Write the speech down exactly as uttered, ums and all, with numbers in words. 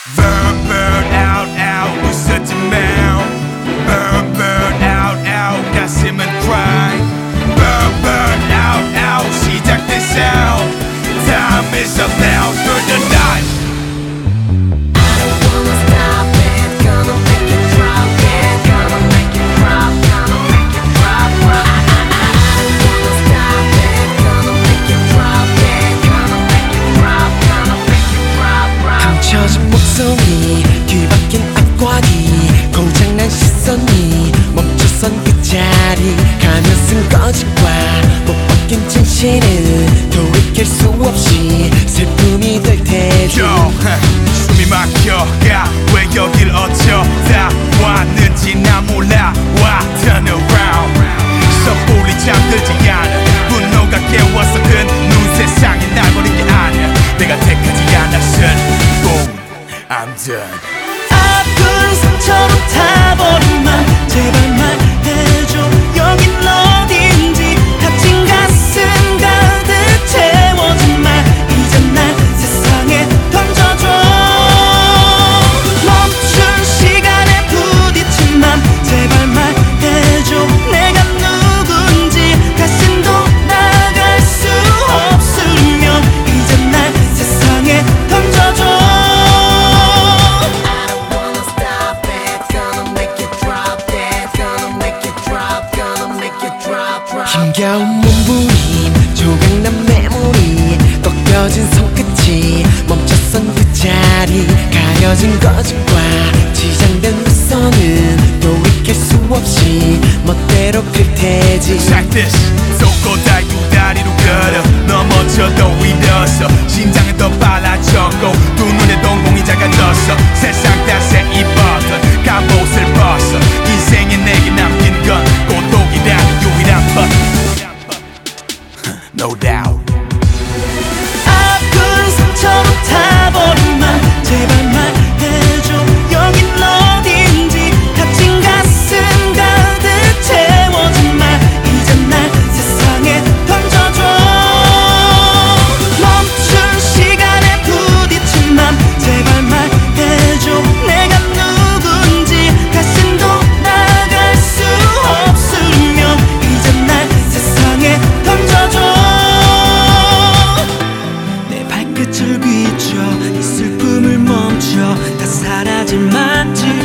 Burn, burn out, out, 웃었지 마. Burn, burn out, out, 가슴은 cry. Burn, burn out, out, 시작된 sound. Time is up now for the night. 젖은 목소리 뒤바뀐 앞과기 고장난 시선이 멈춰선 그 자리 가면 쓴 거짓과 못 바뀐 진실은 돌이킬 수 없이 슬픔이 될 테지. Yo, 숨이 막혀가 왜 여길 어쩌다 왔는지 나 몰라. Why turn around 섣불리 잠들지 않아. 분노가 깨워서 든눈 세상이 날 버린 게 아니야. 내가 택하지 않았은 I'm done. 아픈 상처로 타버린 맘 제발 말해줘 여긴 어딘지. 닫힌 가슴 가득 채워진 말 이제 날 세상에 던져줘. 멈춘 시간에 부딪힌 맘 제발 말해줘 내가 누군지. 다신 돌아갈 수 없으면 이제 날 세상에 던져줘. 힘겨운 몸부림 조각난 메모리 꺾여진 손끝이 멈췄선 그 자리. 가려진 거짓과 지장된 미소는 돌이킬 수 없이 멋대로 클 테지. Check this. 쏟고 달고 다리로 걸어 넘어져도 일어서 심장은 더 빨라졌고 두 눈에 동공이 작아졌어. 세상 탓에 입었던 갑옷을 벗어 인생에 내게 남긴 건 고독이란 유일한 법. No doubt. 아픈 상처로 타버린 맘 제발 말해줘 여긴 어딘지. 닫힌 가슴 가득 채워진 말 이제 날 세상에 던져줘. 멈춘 시간에 부딪힌 맘 제발 말해줘 내가 누군지. 다신 돌아갈 수 없으면 이제 날 세상에 던져줘. 발끝을 비춰 이 슬픔을 멈춰 다 사라질 만지.